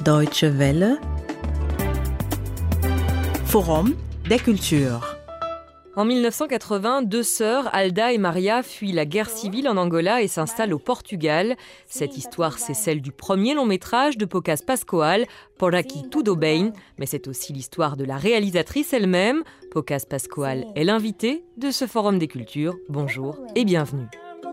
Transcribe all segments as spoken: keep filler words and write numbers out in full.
Deutsche Welle. Forum des cultures. En mille neuf cent quatre-vingts, deux sœurs, Alda et Maria, fuient la guerre civile en Angola et s'installent au Portugal. Cette histoire, c'est celle du premier long métrage de Poucas Pascoal, Por aqui tudo bem, mais c'est aussi l'histoire de la réalisatrice elle-même. Poucas Pascoal est l'invitée de ce Forum des cultures. Bonjour et bienvenue.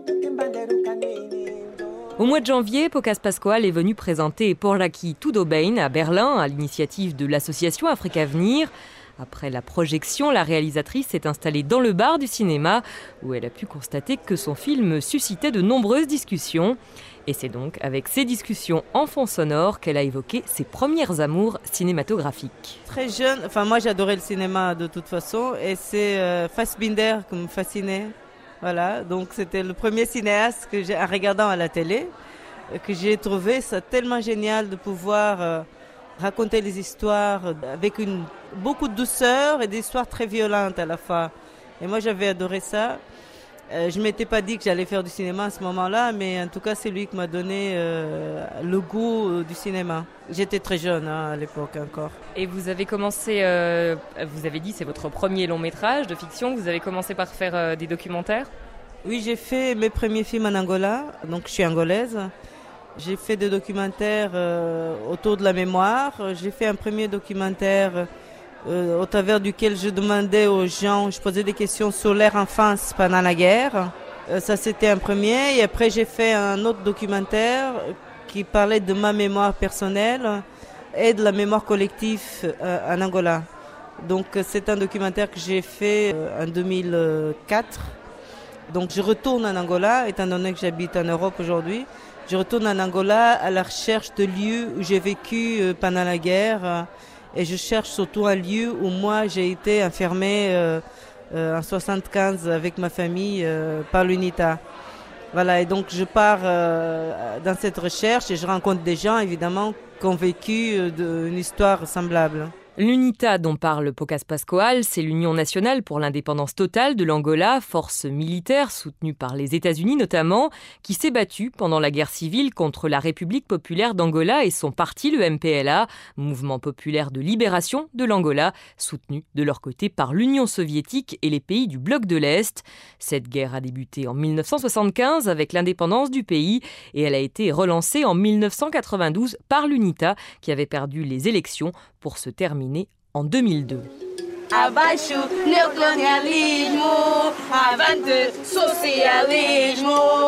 Au mois de janvier, Poucas Pascoal est venue présenter Por aqui tudo bem à Berlin, à l'initiative de l'association Afrique Avenir. Après la projection, la réalisatrice s'est installée dans le bar du cinéma où elle a pu constater que son film suscitait de nombreuses discussions. Et c'est donc avec ces discussions en fond sonore qu'elle a évoqué ses premières amours cinématographiques. Très jeune, enfin moi j'adorais le cinéma de toute façon et c'est euh, Fassbinder qui me fascinait. Voilà, donc c'était le premier cinéaste que j'ai, en regardant à la télé, que j'ai trouvé ça tellement génial de pouvoir euh, raconter les histoires avec une, beaucoup de douceur et des histoires très violentes à la fois. Et moi j'avais adoré ça. Euh, je ne m'étais pas dit que j'allais faire du cinéma à ce moment-là, mais en tout cas c'est lui qui m'a donné euh, le goût euh, du cinéma. J'étais très jeune hein, à l'époque encore. Et vous avez commencé, euh, vous avez dit c'est votre premier long métrage de fiction, vous avez commencé par faire euh, des documentaires ? Oui, j'ai fait mes premiers films en Angola, donc je suis angolaise. J'ai fait des documentaires euh, autour de la mémoire. J'ai fait un premier documentaire euh, au travers duquel je demandais aux gens, je posais des questions sur leur enfance pendant la guerre. Euh, ça, c'était un premier. Et après, j'ai fait un autre documentaire qui parlait de ma mémoire personnelle et de la mémoire collective euh, en Angola. Donc, c'est un documentaire que j'ai fait euh, en deux mille quatre. Donc, je retourne en Angola, étant donné que j'habite en Europe aujourd'hui. Je retourne en Angola à la recherche de lieux où j'ai vécu euh, pendant la guerre euh, et je cherche surtout un lieu où moi j'ai été enfermée euh, euh, en soixante-quinze avec ma famille euh, par l'UNITA. Voilà, et donc je pars euh, dans cette recherche et je rencontre des gens évidemment qui ont vécu euh, de, une histoire semblable. L'UNITA dont parle Poucas Pascoal, c'est l'Union nationale pour l'indépendance totale de l'Angola, force militaire soutenue par les États-Unis notamment, qui s'est battue pendant la guerre civile contre la République populaire d'Angola et son parti, le M P L A, mouvement populaire de libération de l'Angola, soutenu de leur côté par l'Union soviétique et les pays du bloc de l'Est. Cette guerre a débuté en mille neuf cent soixante-quinze avec l'indépendance du pays et elle a été relancée en mille neuf cent quatre-vingt-douze par l'UNITA qui avait perdu les élections pour se terminer en deux mille deux. Abaixo neocolonialismo, avante socialismo.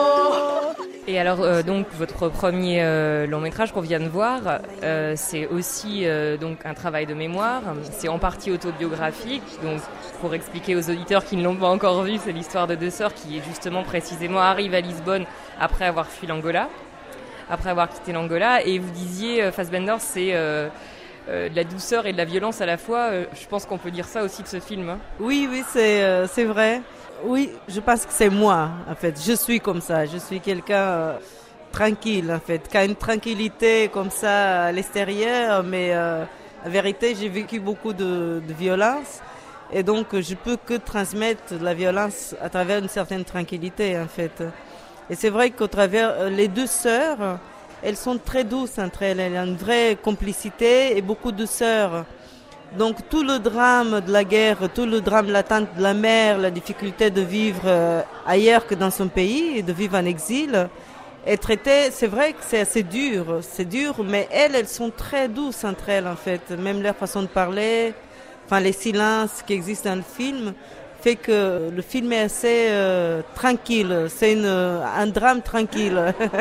Et alors euh, donc votre premier euh, long métrage qu'on vient de voir, euh, c'est aussi euh, donc un travail de mémoire. C'est en partie autobiographique. Donc pour expliquer aux auditeurs qui ne l'ont pas encore vu, c'est l'histoire de deux sœurs qui justement précisément arrivent à Lisbonne après avoir fui l'Angola, après avoir quitté l'Angola. Et vous disiez euh, Fassbinder, c'est euh, Euh, de la douceur et de la violence à la fois. Euh, je pense qu'on peut dire ça aussi de ce film. Hein. Oui, oui, c'est, euh, c'est vrai. Oui, je pense que c'est moi, en fait. Je suis comme ça. Je suis quelqu'un euh, tranquille, en fait, qui a une tranquillité comme ça à l'extérieur, mais euh, en vérité, j'ai vécu beaucoup de, de violence. Et donc, je peux que transmettre de la violence à travers une certaine tranquillité, en fait. Et c'est vrai qu'au travers euh, les deux sœurs, elles sont très douces entre elles, elles ont une vraie complicité et beaucoup de douceur. Donc tout le drame de la guerre, tout le drame l'attente de la mère, la difficulté de vivre ailleurs que dans son pays, de vivre en exil, est traité, c'est vrai que c'est assez dur, c'est dur, mais elles, elles sont très douces entre elles en fait. Même leur façon de parler, enfin les silences qui existent dans le film, fait que le film est assez euh, tranquille, c'est une, un drame tranquille.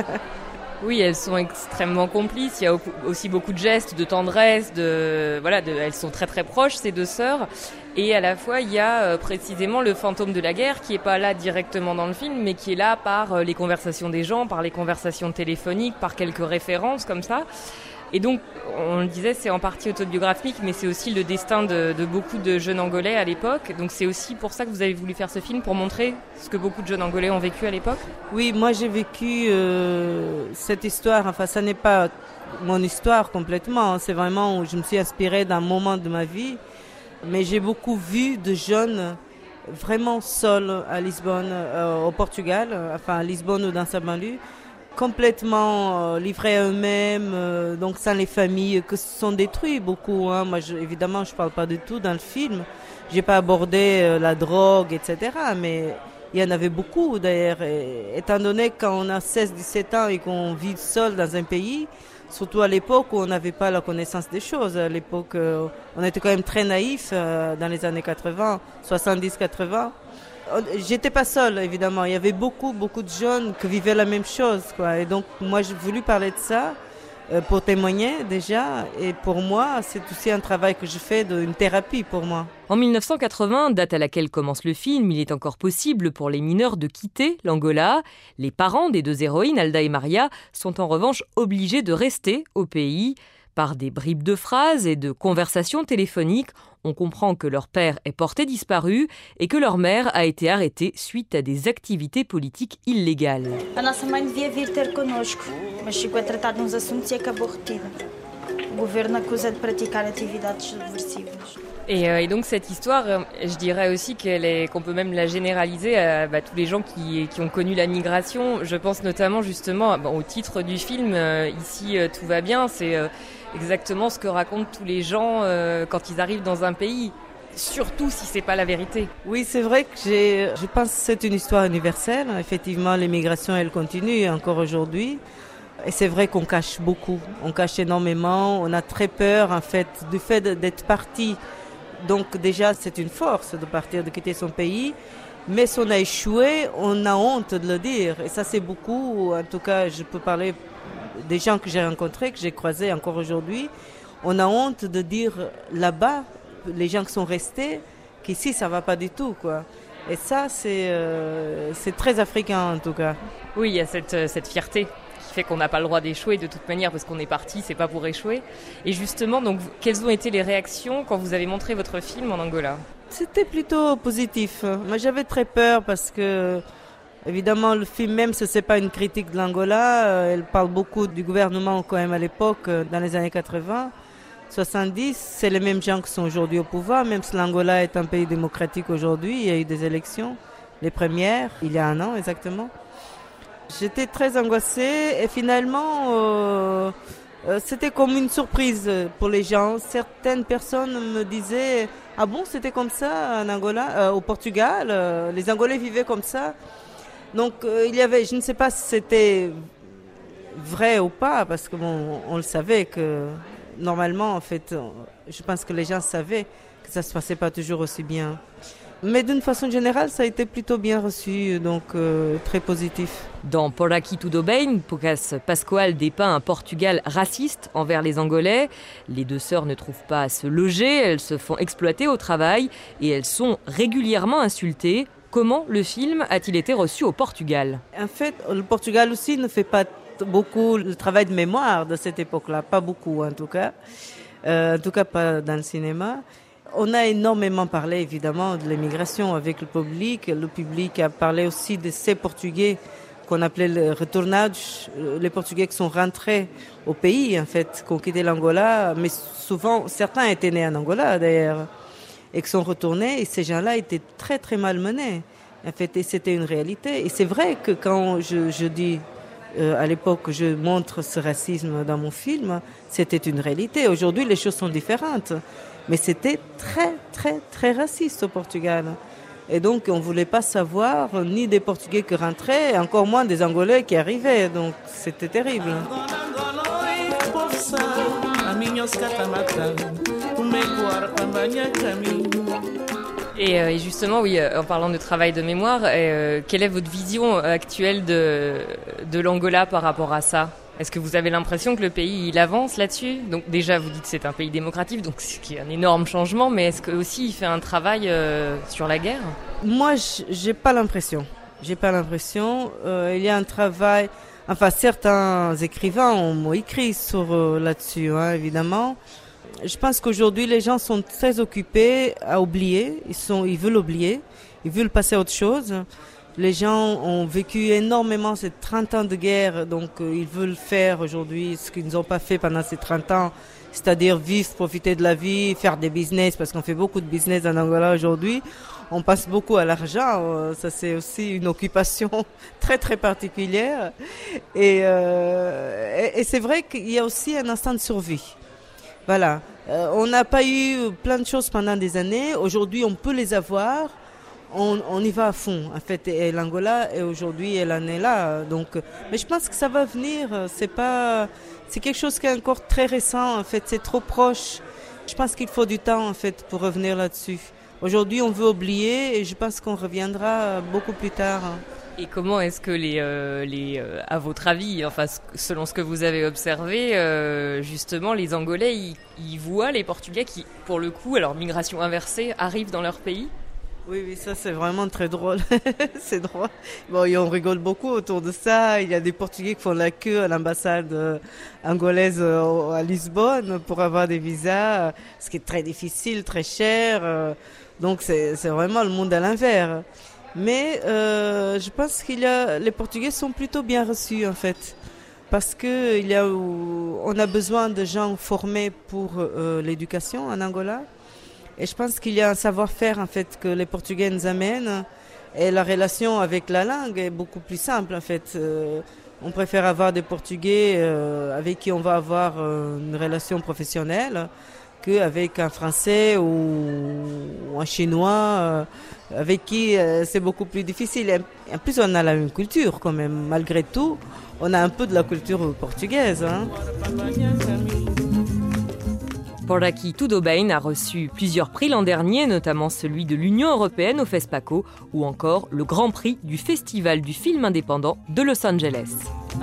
Oui, elles sont extrêmement complices. Il y a aussi beaucoup de gestes, de tendresse, de voilà, de, elles sont très très proches ces deux sœurs. Et à la fois, il y a euh, précisément le fantôme de la guerre qui est pas là directement dans le film, mais qui est là par euh, les conversations des gens, par les conversations téléphoniques, par quelques références comme ça. Et donc, on le disait, c'est en partie autobiographique, mais c'est aussi le destin de, de beaucoup de jeunes Angolais à l'époque. Donc c'est aussi pour ça que vous avez voulu faire ce film, pour montrer ce que beaucoup de jeunes Angolais ont vécu à l'époque ? Oui, moi j'ai vécu euh, cette histoire. Enfin, ça n'est pas mon histoire complètement. C'est vraiment où je me suis inspirée d'un moment de ma vie. Mais j'ai beaucoup vu de jeunes vraiment seuls à Lisbonne, euh, au Portugal, enfin à Lisbonne ou dans sa banlieue, complètement euh, livrés à eux-mêmes, euh, donc sans les familles, que se sont détruits beaucoup. Hein. Moi, je, évidemment, je parle pas du tout dans le film. J'ai pas abordé euh, la drogue, et cetera. Mais il y en avait beaucoup d'ailleurs. Et, étant donné que quand on a seize dix-sept ans et qu'on vit seul dans un pays, surtout à l'époque où on n'avait pas la connaissance des choses. À l'époque, euh, on était quand même très naïfs euh, dans les années quatre-vingts, soixante-dix quatre-vingts. J'étais pas seule, évidemment. Il y avait beaucoup, beaucoup de jeunes qui vivaient la même chose, quoi. Et donc, moi, j'ai voulu parler de ça euh, pour témoigner déjà. Et pour moi, c'est aussi un travail que je fais, d'une thérapie pour moi. En mille neuf cent quatre-vingts, date à laquelle commence le film, il est encore possible pour les mineurs de quitter l'Angola. Les parents des deux héroïnes, Alda et Maria, sont en revanche obligés de rester au pays. Par des bribes de phrases et de conversations téléphoniques, on comprend que leur père est porté disparu et que leur mère a été arrêtée suite à des activités politiques illégales. A nossa mãe devia vir ter connosco, mas chegou a tratar de uns assuntos e acabou retida. O governo acusa de praticar atividades subversivas. Et, euh, et donc cette histoire, euh, je dirais aussi qu'elle est, qu'on peut même la généraliser à bah, tous les gens qui, qui ont connu la migration. Je pense notamment justement bon, au titre du film, euh, ici euh, tout va bien, c'est euh, exactement ce que racontent tous les gens euh, quand ils arrivent dans un pays, surtout si c'est pas la vérité. Oui, c'est vrai que j'ai, je pense que c'est une histoire universelle. Effectivement, l'immigration, elle continue encore aujourd'hui. Et c'est vrai qu'on cache beaucoup, on cache énormément, on a très peur en fait du fait d'être parti. Donc déjà, c'est une force de partir, de quitter son pays. Mais si on a échoué, on a honte de le dire. Et ça, c'est beaucoup. En tout cas, je peux parler des gens que j'ai rencontrés, que j'ai croisés encore aujourd'hui. On a honte de dire là-bas, les gens qui sont restés, qu'ici, ça ne va pas du tout, quoi. Et ça, c'est, euh, c'est très africain, en tout cas. Oui, il y a cette, cette fierté qui fait qu'on n'a pas le droit d'échouer de toute manière parce qu'on est parti, c'est pas pour échouer. Et justement, donc, quelles ont été les réactions quand vous avez montré votre film en Angola ? C'était plutôt positif. Moi, j'avais très peur parce que, évidemment, le film même, ce n'est pas une critique de l'Angola. Elle parle beaucoup du gouvernement quand même à l'époque, dans les années quatre-vingts, soixante-dix. C'est les mêmes gens qui sont aujourd'hui au pouvoir, même si l'Angola est un pays démocratique aujourd'hui. Il y a eu des élections, les premières, il y a un an exactement. J'étais très angoissée et finalement, euh, euh, c'était comme une surprise pour les gens. Certaines personnes me disaient « Ah bon, c'était comme ça en Angola, euh, au Portugal euh, les Angolais vivaient comme ça ?» Donc euh, il y avait, je ne sais pas si c'était vrai ou pas, parce que bon, on le savait que normalement, en fait, je pense que les gens savaient que ça ne se passait pas toujours aussi bien. Mais d'une façon générale, ça a été plutôt bien reçu, donc euh, très positif. Dans Por Aqui Tudo Bem, Poucas Pascoal dépeint un Portugal raciste envers les Angolais. Les deux sœurs ne trouvent pas à se loger, elles se font exploiter au travail et elles sont régulièrement insultées. Comment le film a-t-il été reçu au Portugal ? En fait, le Portugal aussi ne fait pas beaucoup le travail de mémoire de cette époque-là, pas beaucoup en tout cas, euh, en tout cas pas dans le cinéma. On a énormément parlé, évidemment, de l'immigration avec le public. Le public a parlé aussi de ces Portugais qu'on appelait le retournage, les Portugais qui sont rentrés au pays, en fait, qui ont quitté l'Angola. Mais souvent, certains étaient nés en Angola, d'ailleurs, et qui sont retournés. Et ces gens-là étaient très, très malmenés, en fait. Et c'était une réalité. Et c'est vrai que quand je, je dis, euh, à l'époque, que je montre ce racisme dans mon film, c'était une réalité. Aujourd'hui, les choses sont différentes. Mais c'était très, très, très raciste au Portugal. Et donc, on ne voulait pas savoir ni des Portugais qui rentraient, encore moins des Angolais qui arrivaient. Donc, c'était terrible. Et, euh, et justement, oui, euh, en parlant de travail de mémoire, euh, quelle est votre vision actuelle de, de l'Angola par rapport à ça ? Est-ce que vous avez l'impression que le pays il avance là-dessus ? Donc déjà, vous dites que c'est un pays démocratique, donc ce qui est un énorme changement, mais est-ce que aussi il fait un travail euh, sur la guerre ? Moi, j'ai pas l'impression. J'ai pas l'impression. Euh, il y a un travail. Enfin, certains écrivains ont écrit sur euh, là-dessus, hein, évidemment. Je pense qu'aujourd'hui, les gens sont très occupés à oublier. Ils sont, ils veulent oublier. Ils veulent passer à autre chose. Les gens ont vécu énormément ces trente ans de guerre, donc euh, ils veulent faire aujourd'hui ce qu'ils n'ont pas fait pendant ces trente ans, c'est-à-dire vivre, profiter de la vie, faire des business, parce qu'on fait beaucoup de business en Angola aujourd'hui. On passe beaucoup à l'argent, euh, ça c'est aussi une occupation très très particulière. Et, euh, et, et c'est vrai qu'il y a aussi un instinct de survie. Voilà, euh, on n'a pas eu plein de choses pendant des années, aujourd'hui on peut les avoir. On, on y va à fond, en fait, et l'Angola, et aujourd'hui, elle en est là. Donc, mais je pense que ça va venir. C'est pas, c'est quelque chose qui est encore très récent, en fait. C'est trop proche. Je pense qu'il faut du temps, en fait, pour revenir là-dessus. Aujourd'hui, on veut oublier, et je pense qu'on reviendra beaucoup plus tard. Et comment est-ce que les, euh, les, euh, à votre avis, enfin, selon ce que vous avez observé, euh, justement, les Angolais, ils, ils voient les Portugais qui, pour le coup, alors migration inversée, arrivent dans leur pays? Oui, oui, ça c'est vraiment très drôle. C'est drôle. Bon, et on rigole beaucoup autour de ça. Il y a des Portugais qui font la queue à l'ambassade euh, angolaise euh, à Lisbonne pour avoir des visas, euh, ce qui est très difficile, très cher. Euh, donc c'est, c'est vraiment le monde à l'envers. Mais euh, je pense qu'il y a, les Portugais sont plutôt bien reçus en fait, parce que il y a, on a besoin de gens formés pour euh, l'éducation en Angola. Et je pense qu'il y a un savoir-faire en fait que les Portugais nous amènent, et la relation avec la langue est beaucoup plus simple en fait. Euh, on préfère avoir des Portugais euh, avec qui on va avoir euh, une relation professionnelle qu'avec un Français ou, ou un Chinois euh, avec qui euh, c'est beaucoup plus difficile. Et en plus on a la même culture quand même, malgré tout, on a un peu de la culture portugaise. Hein. Por Aqui Tudo Bem a reçu plusieurs prix l'an dernier, notamment celui de l'Union européenne au FESPACO ou encore le Grand Prix du Festival du film indépendant de Los Angeles.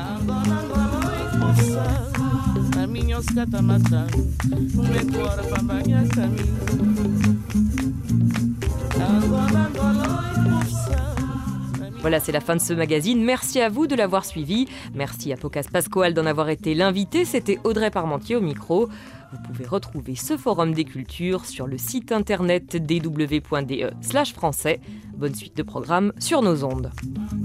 Voilà, c'est la fin de ce magazine. Merci à vous de l'avoir suivi. Merci à Pocas Pascoal d'en avoir été l'invité. C'était Audrey Parmentier au micro. Vous pouvez retrouver ce forum des cultures sur le site internet d w point d e slash français. Bonne suite de programmes sur nos ondes.